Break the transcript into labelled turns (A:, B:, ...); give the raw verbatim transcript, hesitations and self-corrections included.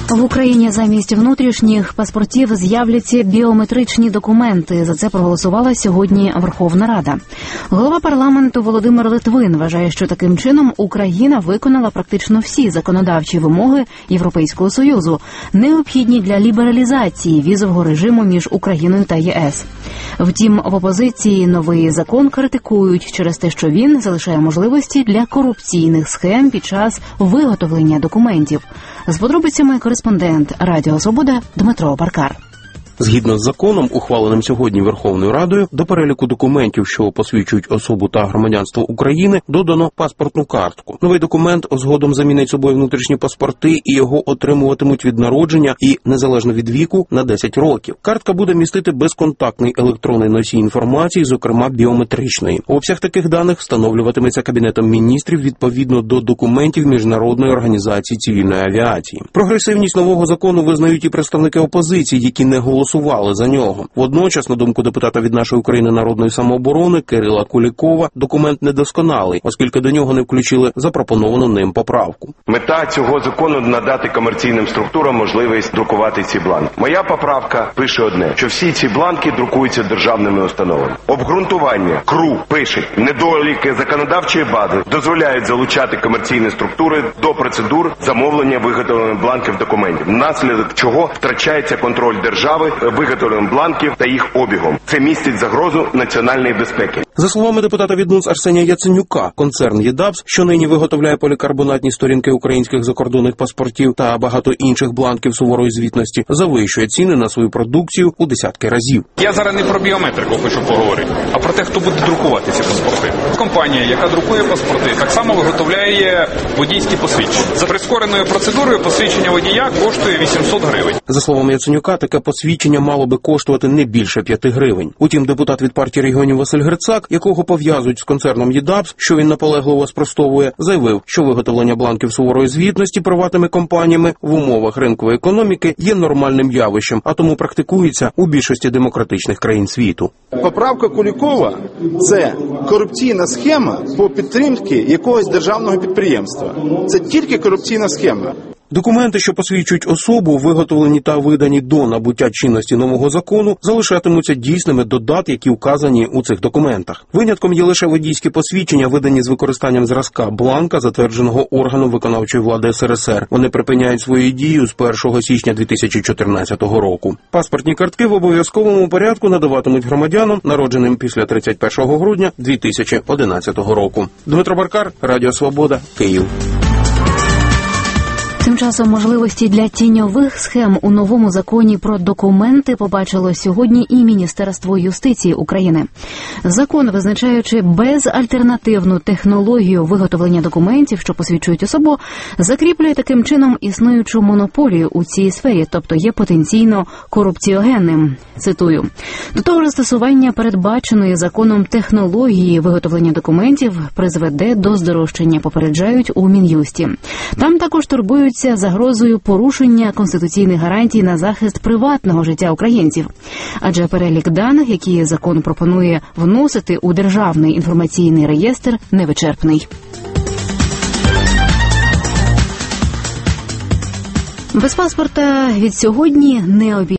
A: В Україні замість внутрішніх паспортів з'являться біометричні документи. За це проголосувала сьогодні Верховна Рада. Голова парламенту Володимир Литвин вважає, що таким чином Україна виконала практично всі законодавчі вимоги Європейського Союзу, необхідні для лібералізації візового режиму між Україною та ЄС. Втім, в опозиції новий закон критикують через те, що він залишає можливості для корупційних схем під час виготовлення документів. З подробицями кореспондент Радіо Свобода Дмитро Баркар.
B: Згідно з законом, ухваленим сьогодні Верховною Радою, до переліку документів, що посвідчують особу та громадянство України, додано паспортну картку. Новий документ згодом замінить собою внутрішні паспорти, і його отримуватимуть від народження і, незалежно від віку, на десять років. Картка буде містити безконтактний електронний носій інформації, зокрема біометричної. Обсяг таких даних встановлюватиметься Кабінетом міністрів відповідно до документів Міжнародної організації цивільної авіації. Прогресивність нового закону визнають і представники опозиції, які не голосують голосували за нього. Водночас, на думку депутата від «Нашої України» народної самооборони Кирила Кулікова, документ недосконалий, оскільки до нього не включили запропоновану ним поправку.
C: Мета цього закону – надати комерційним структурам можливість друкувати ці бланки. Моя поправка пише одне, що всі ці бланки друкуються державними установами. Обґрунтування КРУ пише, недоліки законодавчої бази дозволяють залучати комерційні структури до процедур замовлення виготовлення бланків документів, внаслідок чого втрачається контроль держави виготовленням бланків та їх обігом. Це містить загрозу національної безпеки.
B: За словами депутата від НУЦ Арсенія Яценюка, концерн «ЄДАПС», що нині виготовляє полікарбонатні сторінки українських закордонних паспортів та багато інших бланків суворої звітності, завищує ціни на свою продукцію у десятки разів.
D: Я зараз не про біометрику хочу поговорити, а про те, хто буде друкувати ці паспорти. Компанія, яка друкує паспорти, так само виготовляє водійські посвідчення. За прискореною процедурою посвідчення водія коштує вісімсот гривень.
B: За словами Яценюка, таке посвідчення мало би коштувати не більше п'яти гривень. Утім, депутат від партії регіонів Василь Грицак, якого пов'язують з концерном «ЄДАПС», що він наполегливо спростовує, заявив, що виготовлення бланків суворої звітності приватними компаніями в умовах ринкової економіки є нормальним явищем, а тому практикується у більшості демократичних країн світу.
E: Поправка Кулікова – це корупційна схема по підтримці якогось державного підприємства. Це тільки корупційна схема.
B: Документи, що посвідчують особу, виготовлені та видані до набуття чинності нового закону, залишатимуться дійсними до дат, які вказані у цих документах. Винятком є лише водійські посвідчення, видані з використанням зразка бланка, затвердженого органом виконавчої влади ес ер ес ер. Вони припиняють свою дію з першого січня дві тисячі чотирнадцятого року. Паспортні картки в обов'язковому порядку надаватимуть громадянам, народженим після тридцять першого грудня дві тисячі одинадцятого року. Дмитро Баркар, Радіо Свобода, Київ.
A: Тим часом можливості для тіньових схем у новому законі про документи побачило сьогодні і Міністерство юстиції України. Закон, визначаючи безальтернативну технологію виготовлення документів, що посвідчують особу, закріплює таким чином існуючу монополію у цій сфері, тобто є потенційно корупціогенним. Цитую. До того ж, застосування передбаченої законом технології виготовлення документів призведе до здорожчання, попереджають у Мін'юсті. Там також турбують загрозою порушення конституційних гарантій на захист приватного життя українців. Адже перелік даних, які закон пропонує вносити у Державний інформаційний реєстр, невичерпний. Без паспорта від сьогодні не обійдеться.